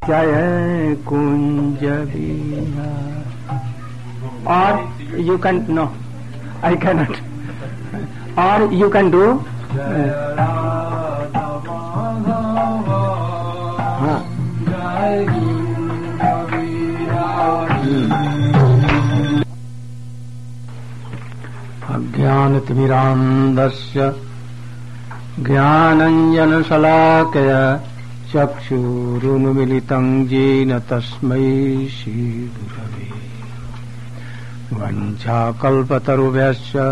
Jaya Kunja Vihara. Or you can, no, I cannot. Or you can do Ajnanatimirandasya Jnananjanashalakaya Chakshurunmilitam Jena Tasmai Shri Gurave Vanchakalpatarubhyascha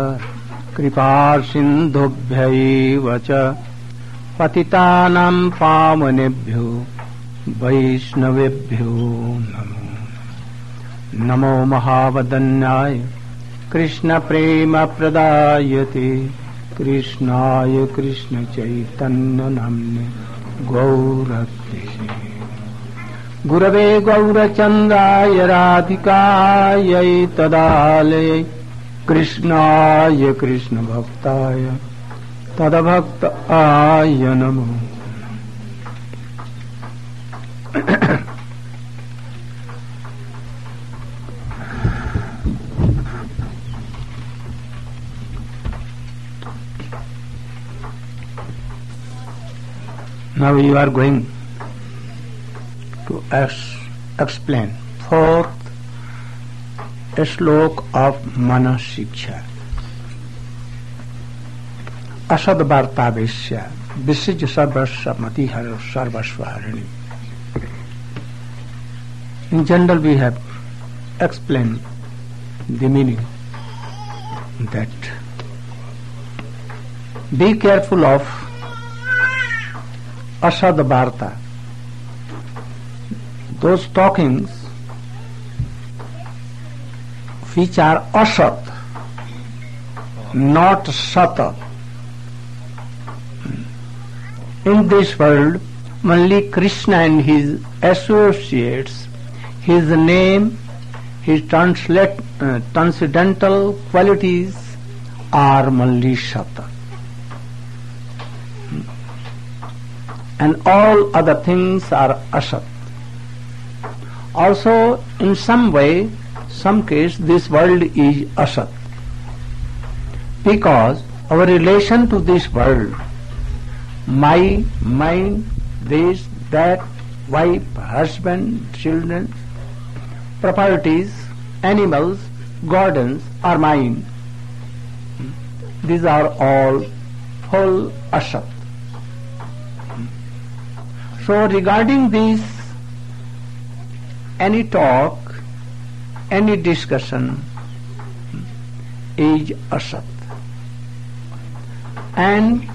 Kripasindhubhyaiva cha Patitanam pavanebhyo Vaishnavebhyo namo Namo Mahavadanyaya Krishna Prema Pradayate Krishnaya Krishna Chaitanya Namne Gaurate Gurave Gaurachandaya Radhikaya Tadalaya Krishnaya Krishna Bhaktaya Tadabhaktaya Namo. Now you are going to explain fourth slok of Mana Shiksha. Asad Vartavesya Visij Sarvasya Matihar Sarvasvarani. In general we have explained the meaning that be careful of Asad Varta, those talkings which are asat, not sata. In this world, only Krishna and his associates, his name, his transcendental qualities are only sata. And all other things are asat. Also, in some way, some case, this world is asat. Because our relation to this world, my, mine, this, that, wife, husband, children, properties, animals, gardens are mine. These are all full asat. So regarding this, any talk, any discussion is asat. And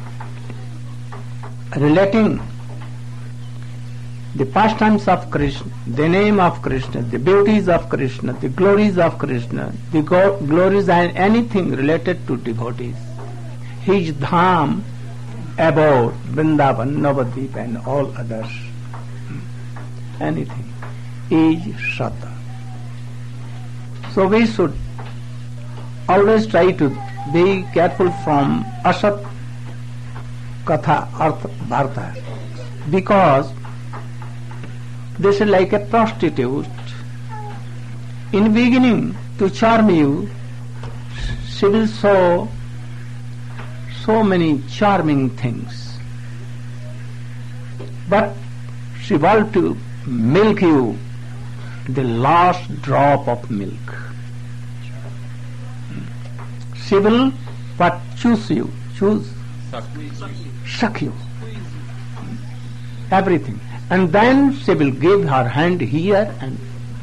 relating the pastimes of Krishna, the name of Krishna, the beauties of Krishna, the glories of Krishna, the glories and anything related to devotees, his dham, abode, Vrindavan, Navadvip and all others, anything is sata. So we should always try to be careful from asat katha, artha, bharta, because this is like a prostitute. In beginning, to charm you, she will show so many charming things, but she wants to milk you the last drop of milk. She will but choose you, suck you, everything, and then she will give her hand here and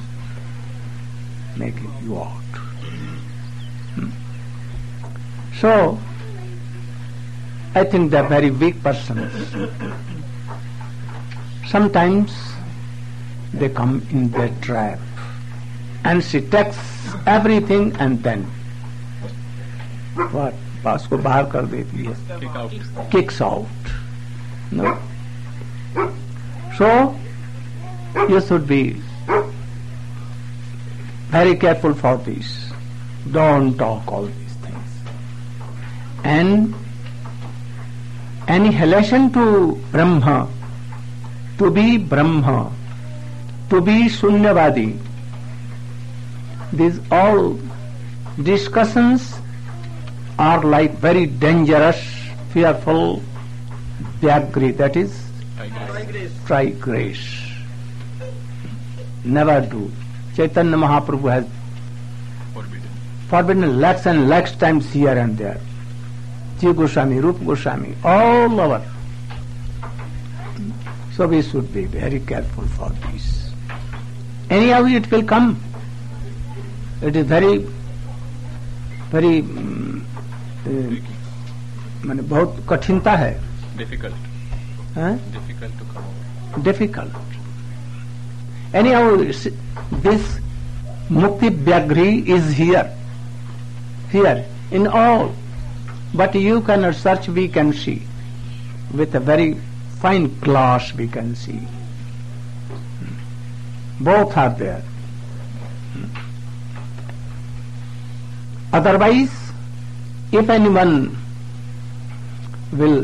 make you out. So I think they are very weak persons. Sometimes they come in their trap, and she takes everything and then what? पास को बाहर कर देती है, kicks out. No. So you should be very careful for this. Don't talk all these things. And any relation to Brahma, to be Brahma, to be Shunyavadi. These all discussions are like very dangerous, fearful Vyagri, that is try grace. Never do. Chaitanya Mahaprabhu has forbidden lakhs and lakhs times here and there. Jiva Goswami, Rupa Goswami, all over. So we should be very careful for this. Anyhow it will come. It is very माने बहुत कठिनता है. Difficult. Difficult to come over. Difficult. Anyhow, this Mukti Vyagri is here in all. But you cannot search, we can see. With a very fine glass we can see. Both are there. Otherwise, if anyone will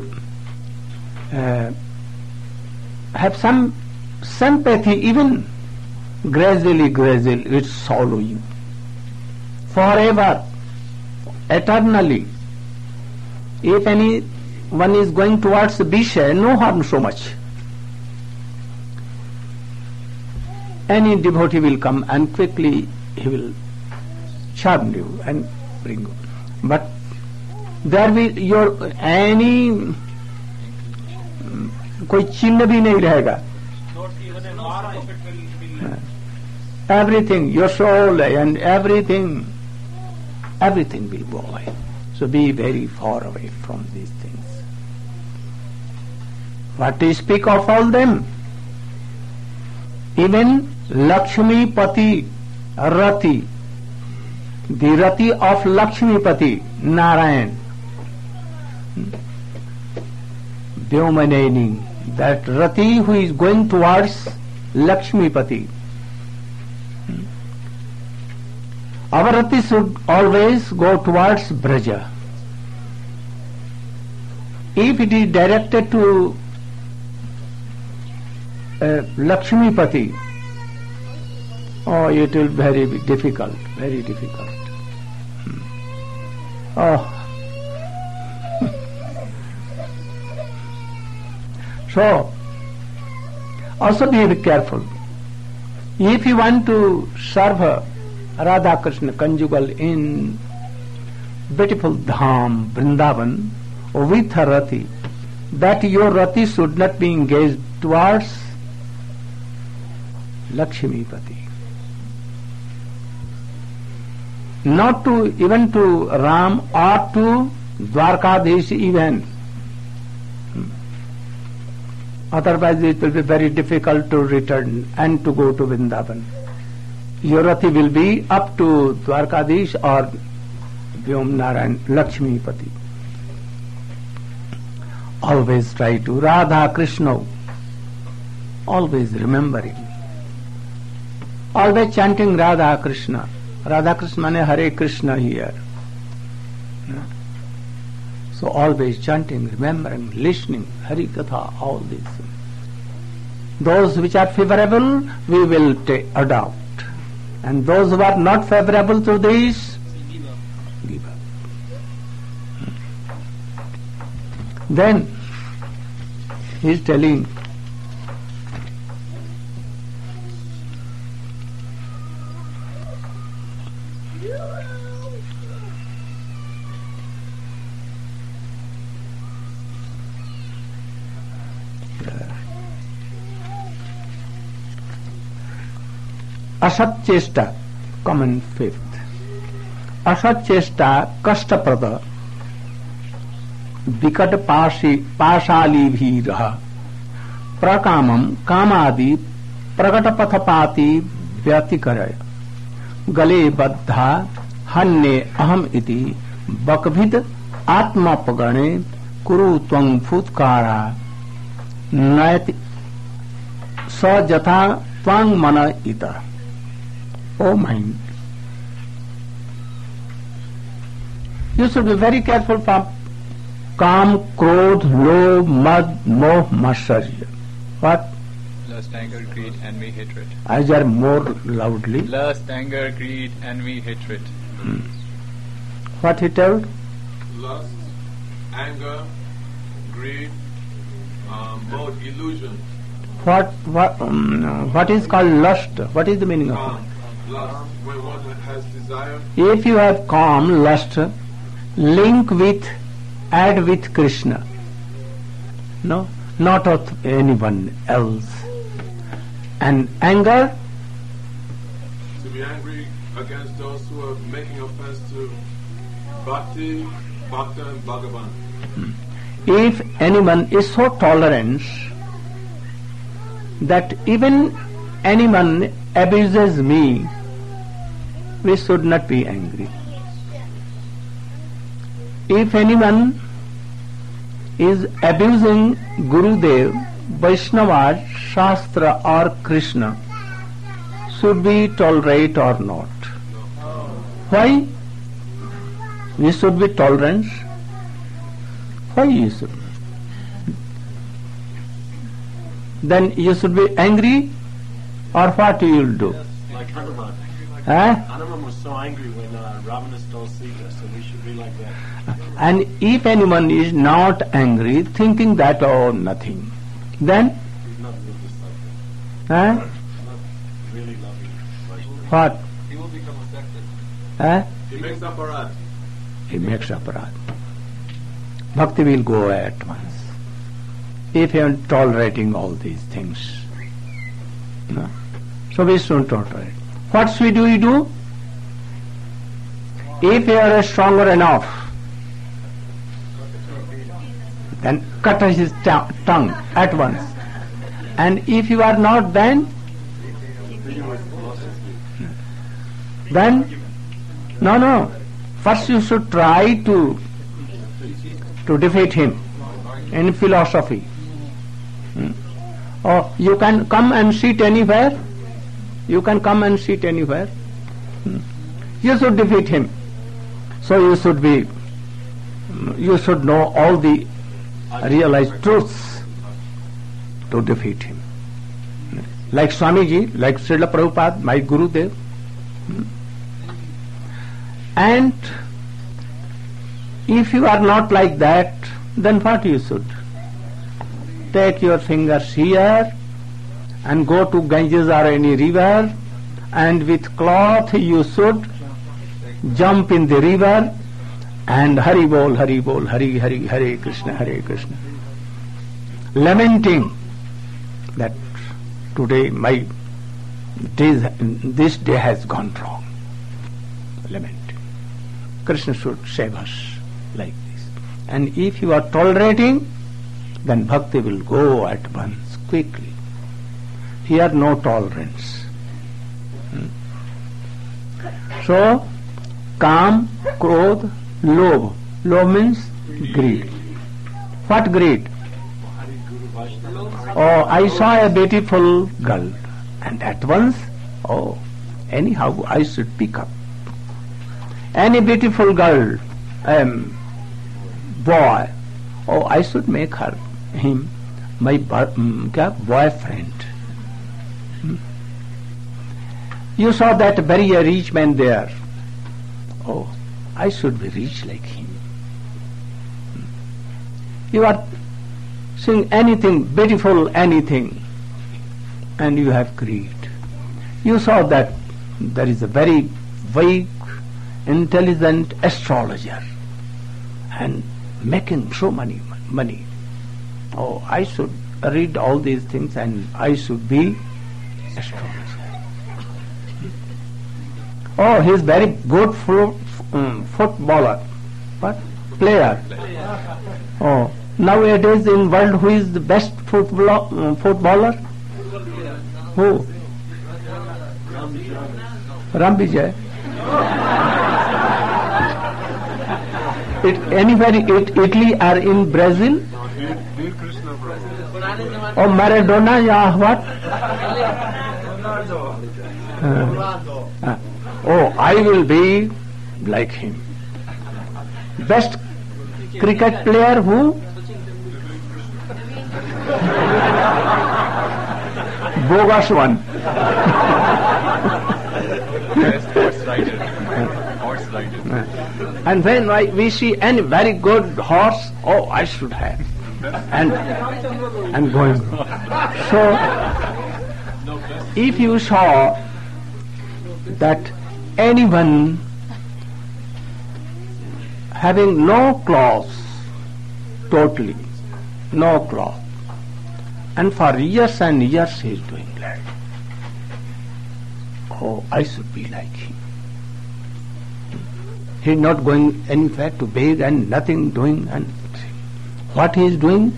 have some sympathy, even gradually it follow you forever, eternally. If anyone is going towards Vishay, no harm so much. Any devotee will come and quickly he will charm you and bring you. But there will your any कोई चिन्ह भी नहीं रहेगा. Everything, your soul and everything will go away. So be very far away from these things. What to speak of all them? Even Lakshmi Pati Rati, the Rati of Lakshmi Pati, Narayan, Vyomanaini, that Rati who is going towards Lakshmi Pati. Our Rati should always go towards Braja. If it is directed to Lakshmi Pati, oh, it will be very difficult, very difficult. Oh. So, also be very careful. If you want to serve Radha Krishna conjugal in beautiful Dham, Vrindavan, with her Rati, that your Rati should not be engaged towards Lakshmi Pati. Not to even to Ram or to Dwarkadish even. Otherwise it will be very difficult to return and to go to Vrindavan. Your Rati will be up to Dwarkadish or Vyom Narayan, Lakshmi Pati. Always try to Radha Krishna. Always remembering. Always chanting Radha Krishna. Radha Krishna means Hare Krishna here. So always chanting, remembering, listening, Hari Katha, all these things. Those which are favorable, we will adopt. And those who are not favorable to this, give up. Then, he is telling, असत चेष्टा, common fifth. असत चेष्टा कष्टप्रद विकट पाशाली भी रहा प्रकामम कामादि प्रकट पथपाती व्यतिकरय गले बद्धा हन्ने अहम इति बकभिद आत्मापगणे कुरु त्वं फुत्कारा नयति स जथा त्वं मन इत. Oh mind, you should be very careful from Kam, Krodh, Lobh, Mad, Moh, Matsarya. What? Lust, anger, greed, envy, hatred. Ajay, more loudly. Lust, anger, greed, envy, hatred. What he told? Lust, anger, greed, both illusion. What is called lust? What is the meaning of it? Lust, when one has desire. If you have calm, lust, add with Krishna. No, not of anyone else. And anger, To be angry against those who are making offense to Bhakti, Bhakta and Bhagavan. if anyone is so tolerant that even anyone abuses me, we should not be angry. If anyone is abusing Gurudev, Vaishnava, Shastra or Krishna, should we tolerate or not? Why? We should be tolerant. Why you should? Then you should be angry, or what you will do? Like Hanuman. Hanuman was so angry when Ravana stole Sita, so we should be like that. And if anyone is not angry, thinking that, oh, nothing, then He's not religious like that. Not really loving Vaishnava. what? He will become affected. He makes aparat. He makes aparat. Bhakti will go at once. If you are tolerating all these things. No? So we shouldn't tolerate. What should we do? If you are stronger enough, then cut his tongue at once. And if you are not, then no. First you should try to defeat him in philosophy. Or you can come and sit anywhere. You can come and sit anywhere. You should defeat him. So you should know all the realized truths to defeat him. Like Swamiji, like Srila Prabhupada, my Gurudev. And if you are not like that, then what you should? Take your fingers here and go to Ganges or any river, and with cloth you should jump in the river and Hari Bol, Hari Bol, Hari Hari, Hare Krishna, Hare Krishna. Lamenting that today this day has gone wrong. Lamenting. Krishna should save us like this. And if you are tolerating, then bhakti will go at once, quickly. Here no tolerance. So, Kam, Krodh, Lobh. Lobh means greed. What greed? Oh, I saw a beautiful girl, and at once, anyhow I should pick up. Any beautiful girl, boy, I should make him my boyfriend. You saw that very rich man there. Oh, I should be rich like him. You are seeing anything beautiful, anything, and you have greed. You saw that there is a very weak, intelligent astrologer and making so many money. Oh, I should read all these things and I should be astrologer. Oh, he is very good footballer. What? Player. Oh, nowadays in world, who is the best footballer? Who? Ram Vijay. Anywhere in Italy or in Brazil? Or Maradona, yeah, what? I will be like him. Best cricket player, who? bogus one. Best horse rider. Horse rider. And when we see any very good horse, oh, I should have. And going. So, if you saw that anyone having no clothes, totally, no cloth, and for years and years he is doing that. Oh, I should be like him. He is not going anywhere to beg and nothing doing, and what he is doing,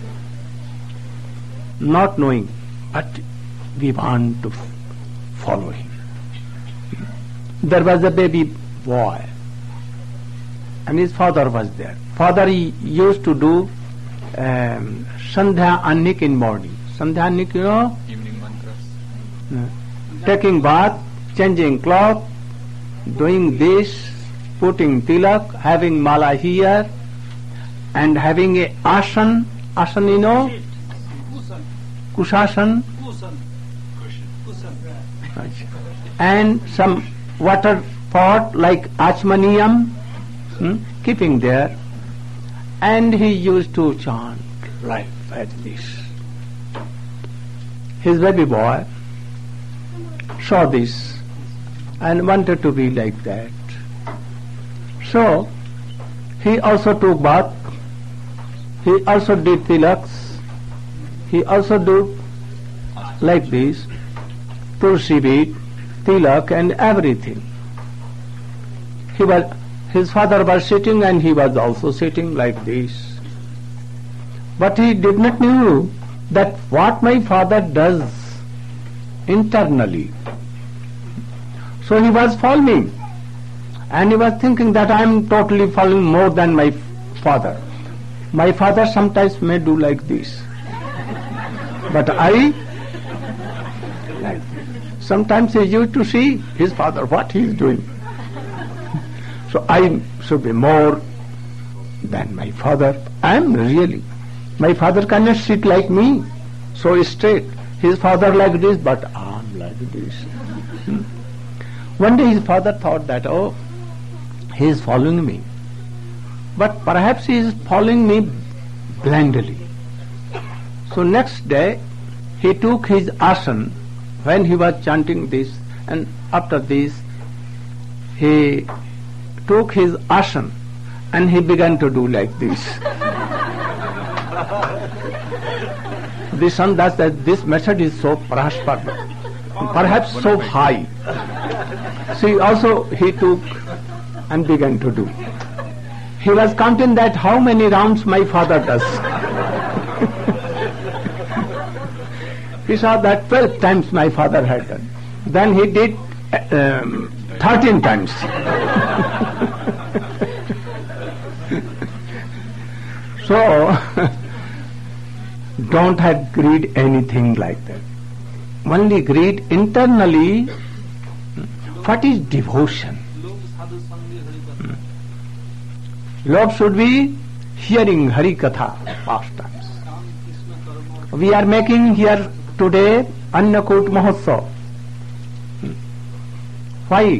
not knowing, but we want to follow him. There was a baby boy, and his father was there. Father used to do Sandhya Annik in morning. Sandhya Annik, you know? Evening mantras. Taking bath, changing cloth, doing this, putting tilak, having mala here, and having a asan, you know? Kushasan. And some water pot like achmaniyam, keeping there. And he used to chant like this. His baby boy saw this and wanted to be like that. So he also took bath, he also did tilaks, he also did like this, tulsi bead, tilak and everything. His father was sitting and he was also sitting like this. But he did not know that what my father does internally. So he was following, and he was thinking that I am totally following more than my father. My father sometimes may do like this, but I like this. Sometimes he used to see his father what he is doing. So I should be more than my father. I am really. My father cannot sit like me, so straight. His father like this, but I am like this. One day his father thought that, oh, he is following me. But perhaps he is following me blindly. So next day he took his asan when he was chanting this, and after this he took his asan and he began to do like this. The son does that this method is so prospered, perhaps so high. So also he took and began to do. He was counting that how many rounds my father does. He saw that 12 times my father had done. Then he did 13 times. So, don't have greed anything like that. Only greed internally. What is devotion? Love should be hearing Hari Katha pastimes. We are making here today Annakut Mahotsav. Why?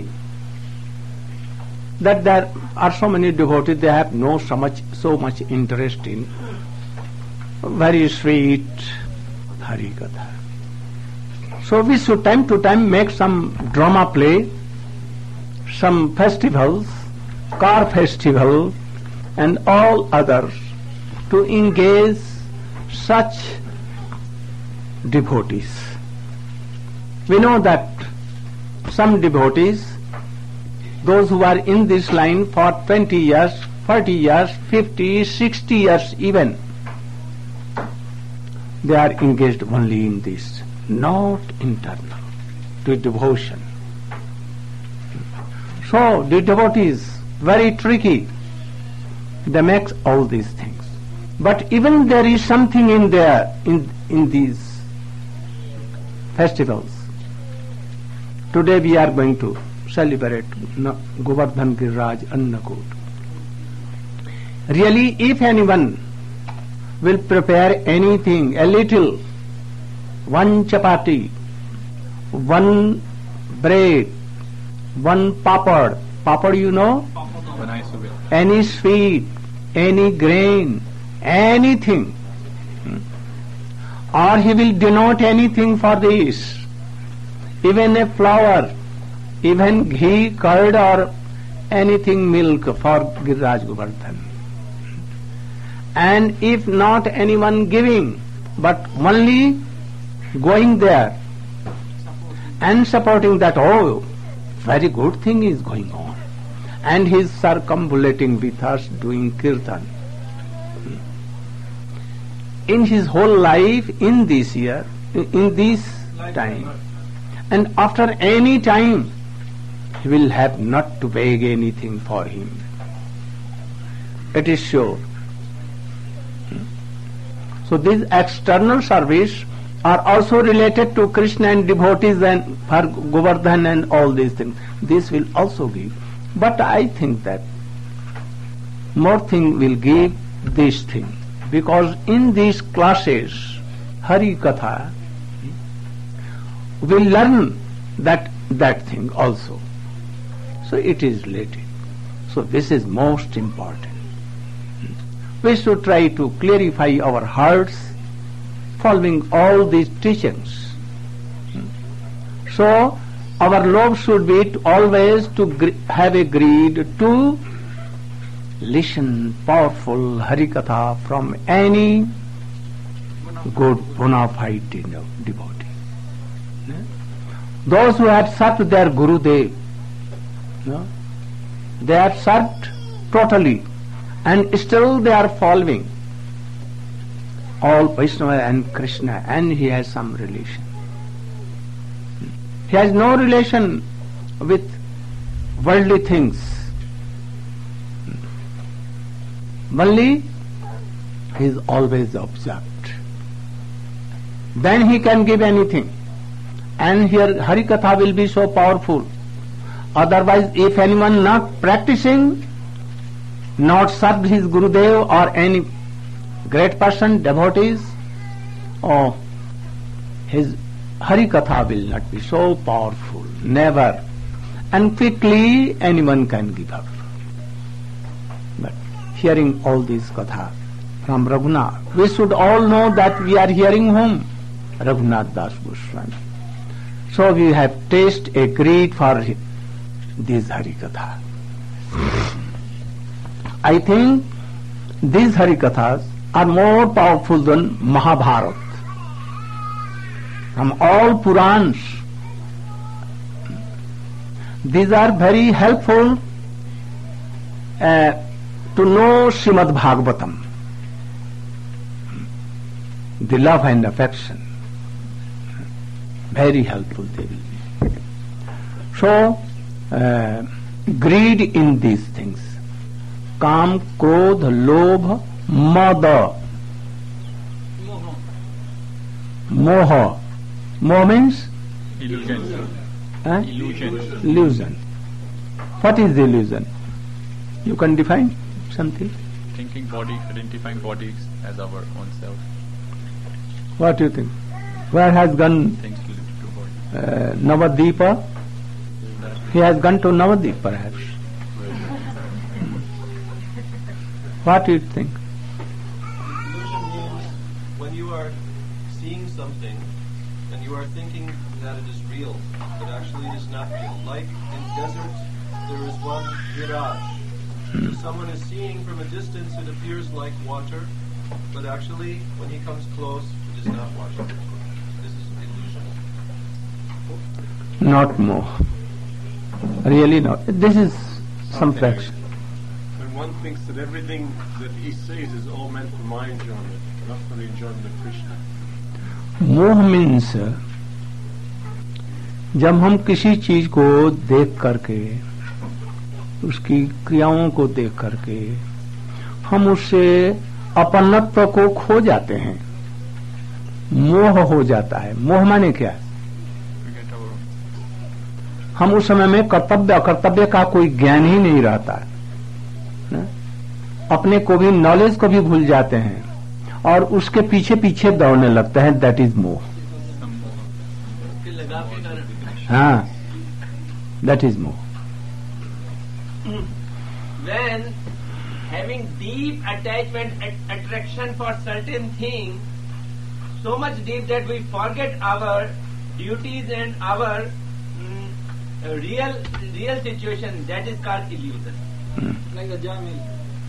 That there are so many devotees, they have so much interest in very sweet Hari Katha. So we should time to time make some drama play, some festivals, car festival and all others to engage such devotees. We know that some devotees, those who are in this line for 20 years, 40 years, 50, 60 years even, they are engaged only in this, not internal, to devotion. So the devotees, very tricky, they make all these things. But even there is something in there, in these festivals. Today we are going to celebrate Govardhan Giriraj Annakut. Really, if anyone will prepare anything, a little, one chapati, one bread, one papad. Papad, you know? Banai sube. Any sweet, any grain, anything. Or he will denote anything for this. Even a flour, even ghee, curd or anything, milk for Giriraj Govardhan. And if not anyone giving, but only going there and supporting that, oh, very good thing is going on. And he is circumambulating with us doing kirtan. In his whole life, in this year, in this time, and after any time, he will have not to beg anything for him. It is sure. So these external service are also related to Krishna and devotees and for Govardhan and all these things. This will also give. But I think that more thing will give this thing. Because in these classes, Hari Katha, we learn that thing also. So it is related. So this is most important. We should try to clarify our hearts following all these teachings. So our love should be always to have a greed to listen powerful Harikatha from any good bona fide devotee. Those who have served their Gurudev, they have served totally and still they are following all Vaishnava and Krishna, and he has some relation. He has no relation with worldly things. Only he is always observed. Then he can give anything. And here Harikatha will be so powerful. Otherwise, if anyone not practicing, not served his Gurudev or any great person, devotees, his Harikatha will not be so powerful. Never. And quickly anyone can give up. But hearing all these Katha from Raghunath, we should all know that we are hearing whom? Raghunath Das Goswami. So we have tasted a greed for this Harikatha. I think these Harikathas are more powerful than Mahabharata. From all Purans, these are very helpful to know Srimad Bhagavatam, the love and affection. Very helpful they will be. So, greed in these things. Kam, Krodh, Lobh, Mada. Moha. Moha means? Illusion. Illusion. Illusion. What is the illusion? You can define something? Thinking body, identifying bodies as our own self. What do you think? Where has gone Things related to body. Navadvipa? He has gone to Navadvip perhaps. What do you think? Illusion means when you are seeing something and you are thinking that it is real, but actually it is not real. Like in desert, there is one mirage. If someone is seeing from a distance, it appears like water, but actually when he comes close, it is not water. This is illusion. Not more. Really not. This is some fraction. When one thinks that everything that he sees is all meant for my enjoyment, not for the enjoyment of Krishna. मोह means जब हम किसी चीज को देख करके, उसकी क्रियाओं को देख करके हम उससे अपनत्व को खो जाते हैं, मोह हो जाता है. मोह माने क्या? हम उस समय में कर्तव्य अकर्तव्य का कोई ज्ञान ही नहीं रहता है, अपने को भी, नॉलेज को भी भूल जाते हैं और उसके पीछे पीछे दौड़ने लगते हैं. दैट इज मोह. That is more. When having deep attachment, attraction for certain things, so much deep that we forget our duties and our real situation, that is called illusion. Like a Jamil.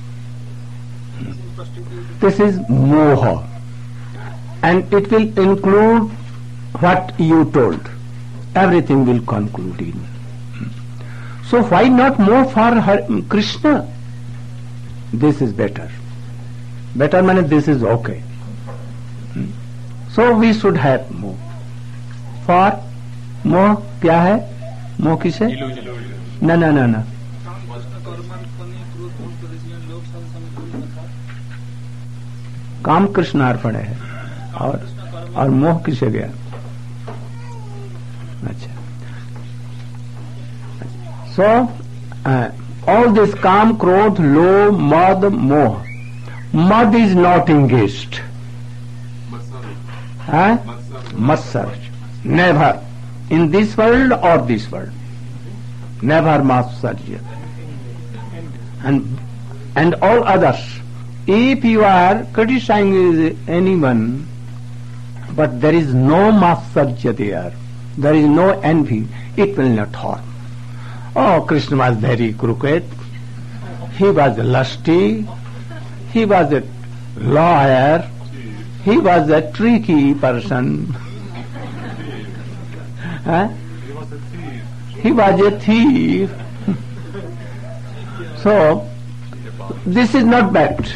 This is moha, and it will include what you told. Everything will conclude in. So why not more for Krishna? This is better. Better means this is okay. So we should have more. For more क्या है? मोह किसे? No. काम कृष्णार्पण है और मोह किसे गया? अच्छा. So all this काम, क्रोध, लोभ, मद, मोह. Mad is not engaged. Matsarya. Never. In this world or this world. Never Matsarya. And all others. If you are criticizing anyone, but there is no Matsarya there is no envy, it will not harm. Oh, Krishna was very crooked. He was lusty. He was a lawyer. He was a tricky person. He was a thief. So, this is not bad.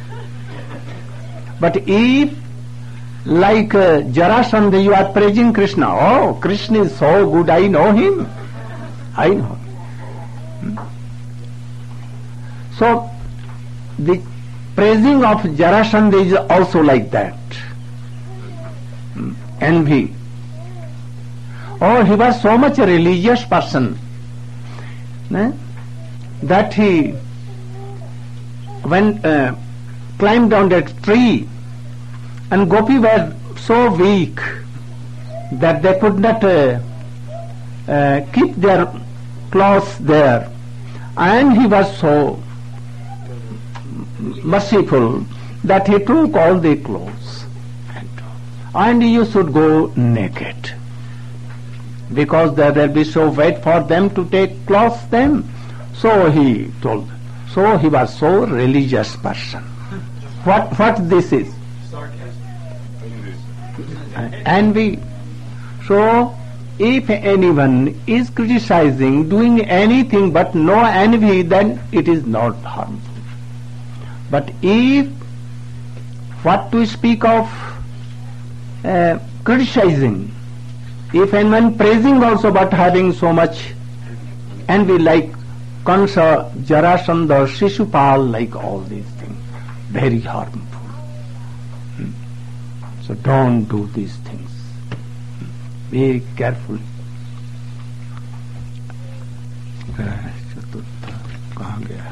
But if, like Jarasandha, you are praising Krishna, oh, Krishna is so good, I know him. I know. So, the praising of Jarasandha is also like that. Envy. Oh, he was so much a religious person that he climbed down that tree, and Gopi were so weak that they could not keep their clothes there, and he was so merciful that he took all the clothes and you should go naked, because there will be so wait for them to take clothes then. So he told. So he was so religious person. What this is? Envy. So if anyone is criticizing, doing anything but no envy, then it is not harmful. But if what to speak of criticizing, if anyone praising also but having so much envy, like Kansa, Jarasandha, Shishupal, like all these things, very harmful. So don't do these things. Be careful. कहाँ गया?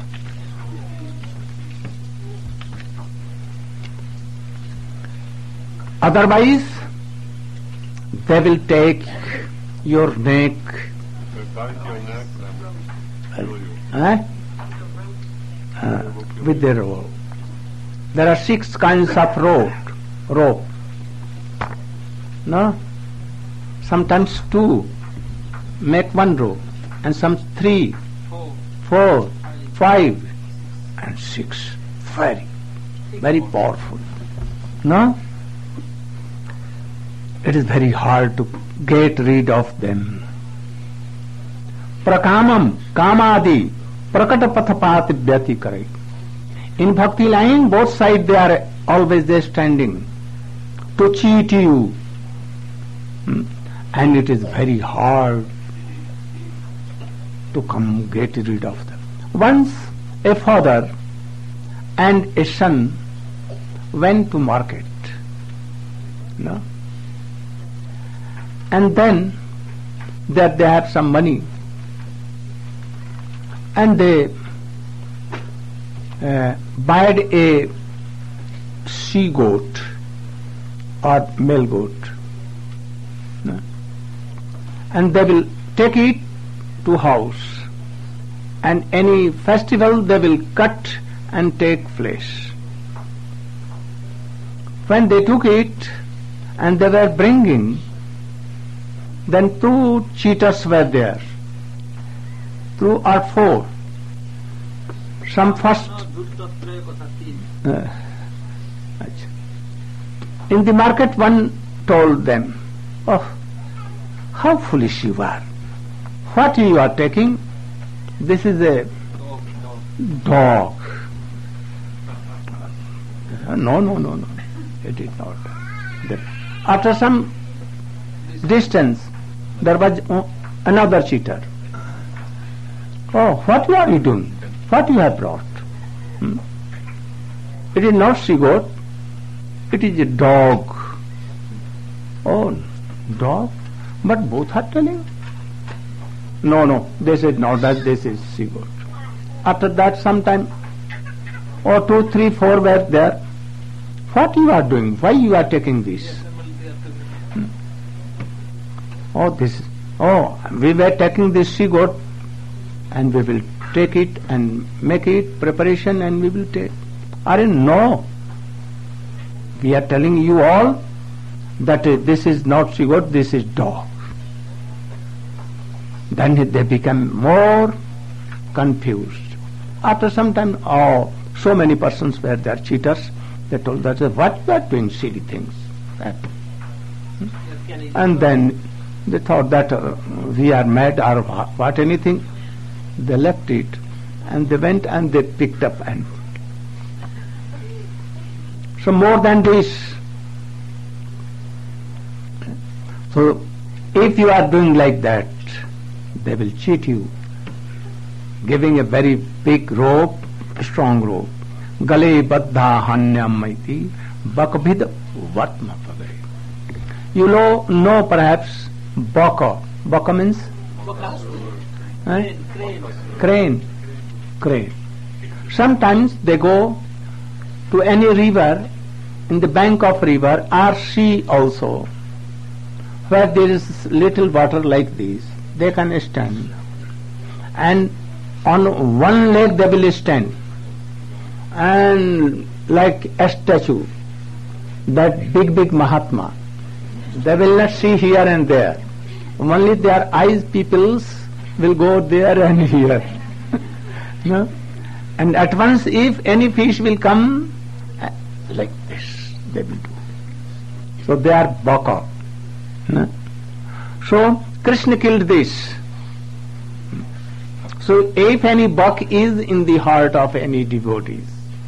Otherwise, they will take your neck. With their rope. There are 6 kinds of rope. No? Sometimes 2 make 1 rope, and some 3, 4, 5, and 6. Very powerful. No? It is very hard to get rid of them. Prakamam, kamadi, prakata pathapati vyati karai. In bhakti line, both sides they are always there standing to cheat you. And it is very hard to get rid of them. Once a father and a son went to market. No? And then that they have some money, and they bought a she goat or male goat. No? and they will take it to house, and any festival they will cut and take flesh. When they took it and they were bringing, then 2 cheaters were there, 2 or 4. Some first in the market, one told them, "Oh, how foolish you are! What you are taking? This is a dog." No. It is not. After some distance, there was another cheater. "Oh, what are you doing? What you have brought? It is not she-goat. It is a dog." "Oh, dog? But both are telling." No, this is not that, this is she-goat. After that, sometime, 2, 3, 4 were there. "What you are doing? Why you are taking this?" We were taking this she-goat, and we will take it and make it preparation, and we will take. No. We are telling you all that this is not she-goat, this is dog. Then they become more confused. After some time, so many persons were there, cheaters. They told that, "What you are doing silly things?" And then they thought that we are mad or what anything. They left it and they went and they picked up. And so more than this. So if you are doing like that, they will cheat you, giving a very big rope, a strong rope. Gale baddha hanyamaiti bakbid vatma pagay. You know perhaps baka. Baka means? Crane. Sometimes they go to any river, in the bank of river or sea also, where there is little water like this, they can stand. And on one leg they will stand, and like a statue, that big Mahatma, they will not see here and there. Only their eyes peoples will go there and here. No? And at once if any fish will come, like this, they will do. So they are baka. No? So Krishna killed this. So if any buck is in the heart of any devotees,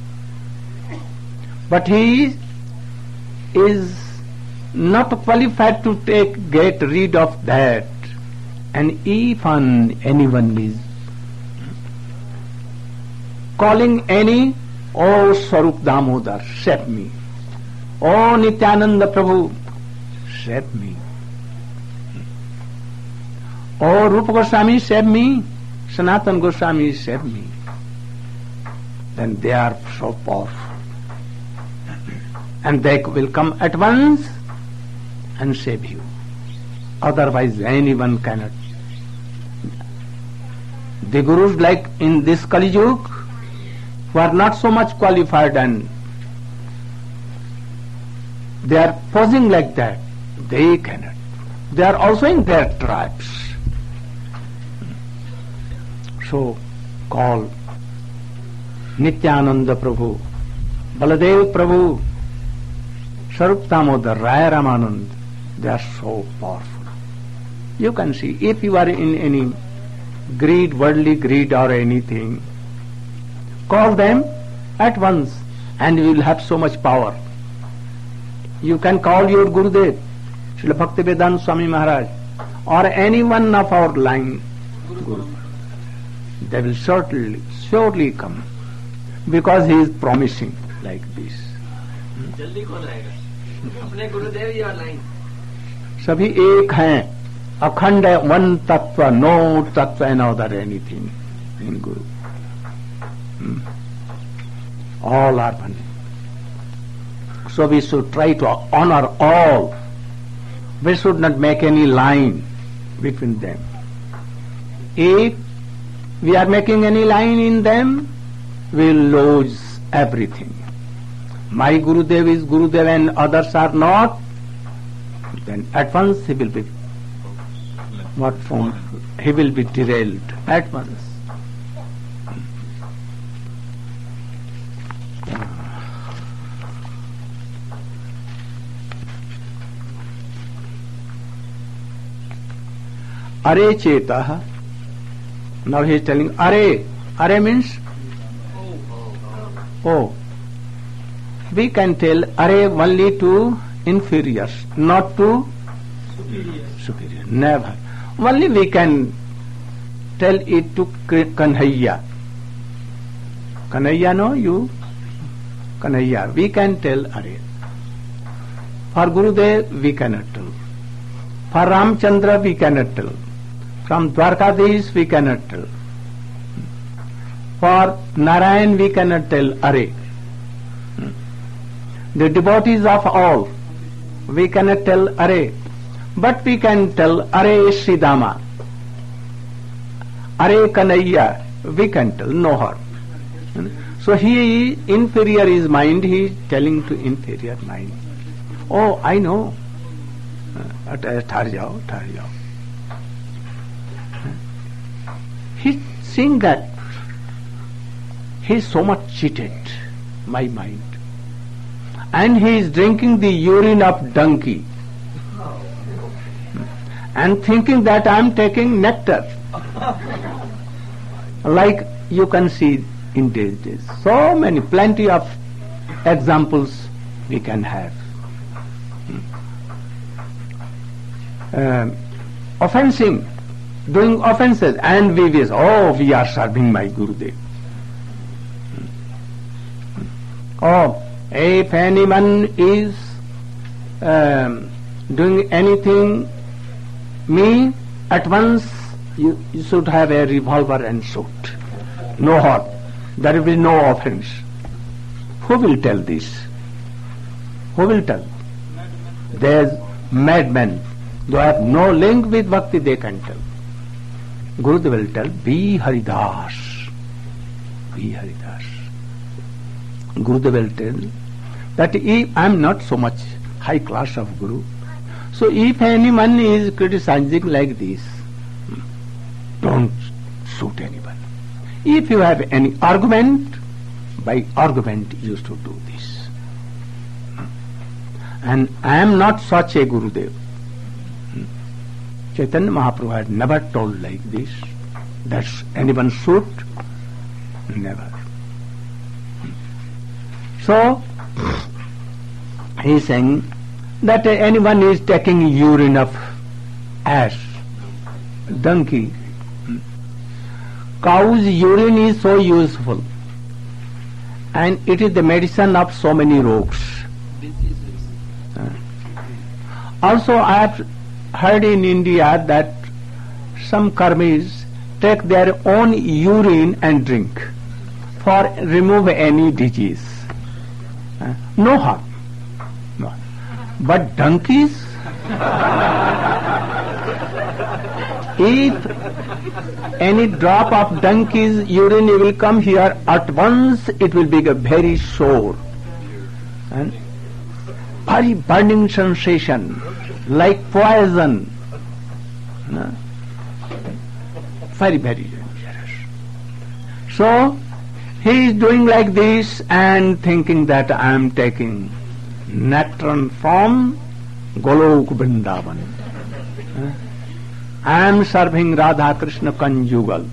but he is not qualified to get rid of that, and if anyone is calling any, "Oh Swarup Damodar, save me. Oh Nityananda Prabhu, save me. Oh Rupa Goswami, save me. Sanatana Goswami, save me." Then they are so powerful. And they will come at once and save you. Otherwise anyone cannot. The gurus like in this Kali Yuga who are not so much qualified and they are posing like that, they cannot. They are also in their tribes. So call Nityananda Prabhu, Baladev Prabhu, Swarup Damodar, Raya Ramanand. They are so powerful. You can see, if you are in any greed, worldly greed or anything, call them at once and you will have so much power. You can call your Gurudev, Srila Bhaktivedanta Swami Maharaj, or any one of our line Guru. They will surely come, because he is promising like this. जल्दी कौन आएगा? अपने गुरुदेव या line? सभी एक हैं, अखंड है, one tattva, no tattva another anything in Guru. All are one. So we should try to honor all. We should not make any line between them. If we are making any line in them, we will lose everything. My Gurudev is Gurudev and others are not, then at once he will be he will be derailed at once. Are Cheta. Now he is telling Are. Are means oh. We can tell Are only to inferiors, not to superior. Never. Only we can tell it to Kanhaiya. Kanhaiya, no, you? Kanhaiya. We can tell Are. For Gurudev, we cannot tell. For Ramchandra, we cannot tell. From Dwarkadish, we cannot tell. For Narayan, we cannot tell Are. The devotees of all, we cannot tell Are. But we can tell Are Sridama, Are Kanhaiya, we can tell, no harm. So he, inferior is mind, he is telling to inferior mind. Oh, I know. Thar jao. He is seeing that he is so much cheated, my mind. And he is drinking the urine of donkey and thinking that I am taking nectar. Like you can see in these days. So many, plenty of examples we can have. Offensing, doing offenses, and we are serving my Gurudev. Oh, if anyone is doing anything, me, at once you should have a revolver and shoot. No harm. There will be no offense. Who will tell this? Who will tell? There's madmen. They have no link with bhakti, they can tell. Gurudev will tell, be Haridas. Be Haridas. Gurudev will tell that if I am not so much high class of Guru, so if anyone is criticizing like this, don't shoot anyone. If you have any argument, by argument you should do this. And I am not such a Gurudev. Chaitanya Mahaprabhu had never told like this, that anyone should, never. So, he is saying that anyone is taking urine of ass, donkey. Cow's urine is so useful, and it is the medicine of so many rogues. Also, I have heard in India that some karmis take their own urine and drink for remove any disease. No harm. No. But donkeys, if any drop of donkey's urine will come here, at once it will be very sore and very burning sensation, like poison. Very, very dangerous. So, he is doing like this and thinking that I am taking nectar from Golok Vrindavan. I am serving Radha Krishna conjugal.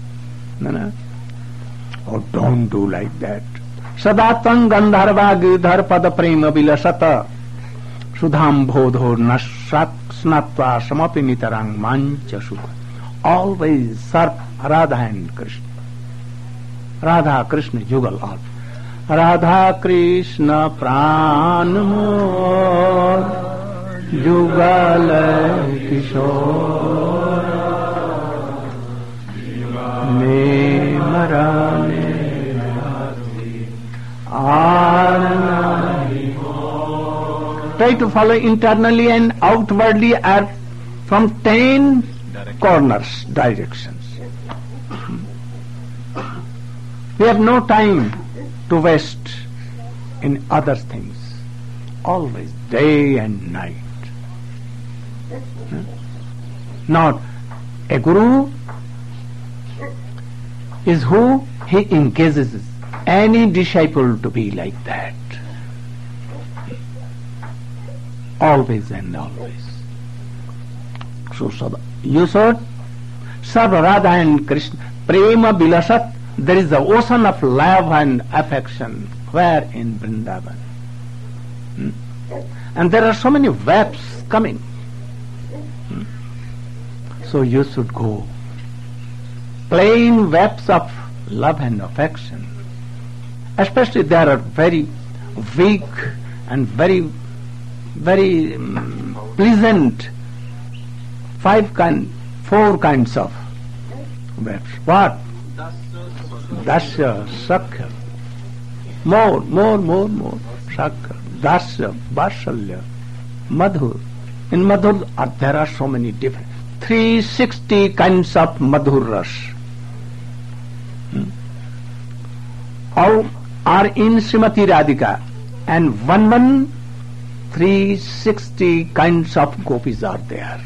Oh, don't do like that. Sadatang Gandharva Girdhar Pada Prema Vilasata Sudham Bodho Nashat Snatva Samapi Nitarang Mancha Sukha. Always serve Radha and Krishna. Radha Krishna Jugal all. Radha Krishna Pranamor Jugal Kishore Nemarane Try to follow internally and outwardly from 10 corners, directions. We have no time to waste in other things. Always, day and night. Not a guru is who he engages any disciple to be like that. Always and always. So you should serve Radha and Krishna. Prema Bilasat. There is the ocean of love and affection. Where? In Vrindavan. And there are so many waves coming. So you should go. Plain waves of love and affection. Especially there are very weak and very pleasant four kinds of waves. What? Dasya, Sakya. More. Sakya, Dasya, Vasalya, Madhur. In Madhur there are so many different 360 kinds of Madhur Ras. All are in Srimati Radhika, and 360 kinds of gopis are there.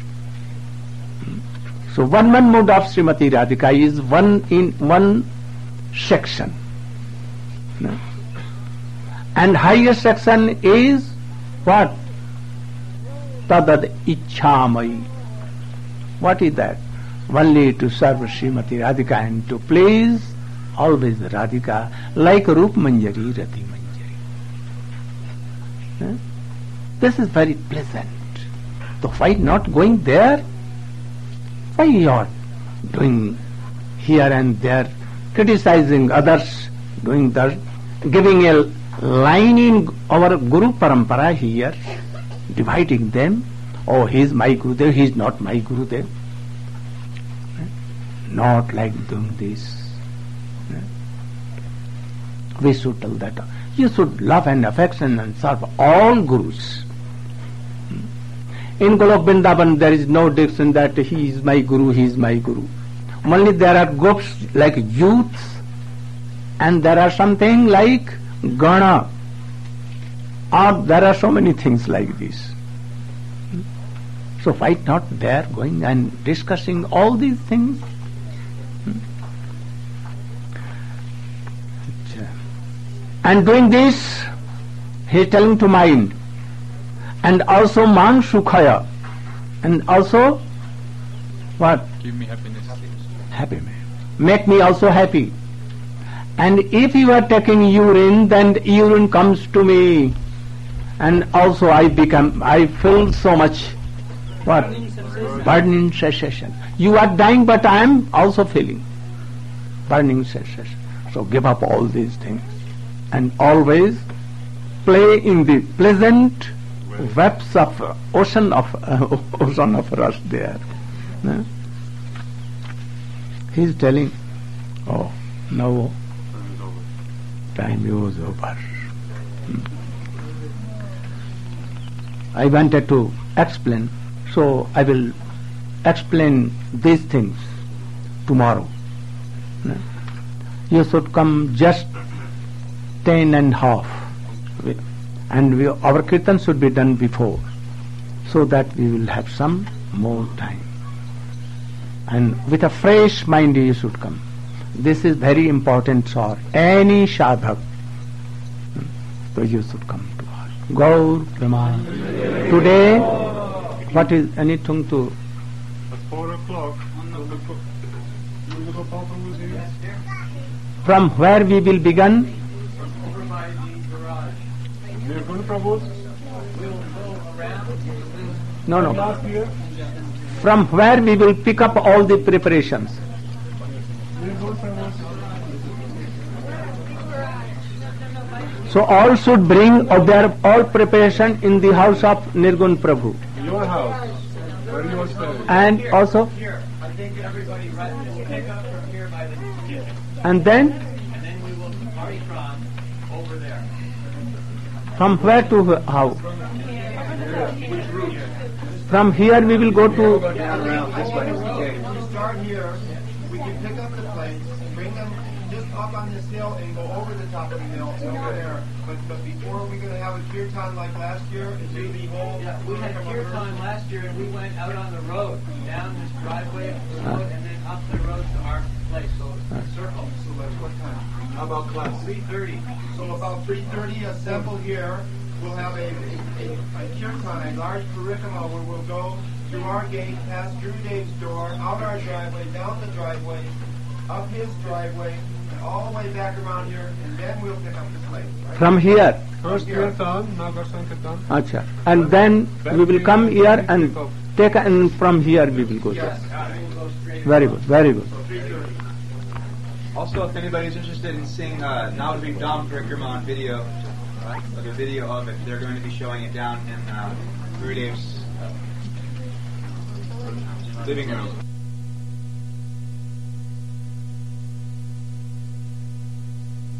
So one mood of Srimati Radhika is one section. And highest section is what? Tadad Ichhamai. What is that? Only to serve Srimati Radhika and to please always Radhika, like Rup Manjari, Rati Manjari. This is very pleasant. So why not going there? Why you are doing here and there, criticizing others, doing that, giving a line in our Guru Parampara here, dividing them. Oh, he is my Gurudev, he is not my Gurudev. Not like doing this. We should tell that. You should love and affection and serve all Gurus. In Golok Vrindavan there is no diction that he is my Guru, he is my Guru. Only there are gopis like youths, and there are something like Gana, or there are so many things like this. So why not there going and discussing all these things? And doing this, he is telling to mind. And also man sukhaya. And also, what? Give me happiness. Happy man. Make me also happy. And if you are taking urine, then urine comes to me. And also I feel so much, what? Burning sensation. You are dying, but I am also feeling burning sensation. So give up all these things. And always play in the pleasant webs of ocean of rust there. He is telling, oh, no, time is over. I wanted to explain, so I will explain these things tomorrow. You should come just 10:30, and our kirtan should be done before, so that we will have some more time. And with a fresh mind you should come. This is very important for any sadhak. So you should come to us. Gaur Praman. Today, what is anything to? At 4 o'clock, From where we will begin? No. From where we will pick up all the preparations? So all should bring their all preparation in the house of Nirgun Prabhu. Your house, where you are staying. And also? Here. I think everybody will pick up from here by the kitchen. And then? And then we will party from over there. From where to how? From here we will go to... Around this way. start here. We can pick up the plates, bring them just up on this hill and go over the top of the hill over there. But before we're going to have a kirtan like last year, and do the whole... Yeah, we had kirtan last year and we went out on the road, down this driveway of the road and then up the road to our place. So it's a circle. So that's what time? How about class? 3:30. So about 3:30, assemble here. We'll have a kirtan, a large parikrama where we'll go through our gate, past Drew Dave's door, out our driveway, down the driveway, up his driveway, and all the way back around here, and then we'll pick up the plate. Right? From here. First kirtan, Nagar Sankirtan. Acha. And then we will come here and take, and from here we will go Yes. there. Very good, very good. So 3:30. Also, if anybody's interested in seeing Navadvip Dham Parikrama on video, like a video of it, they're going to be showing it down in Gurudev's living room.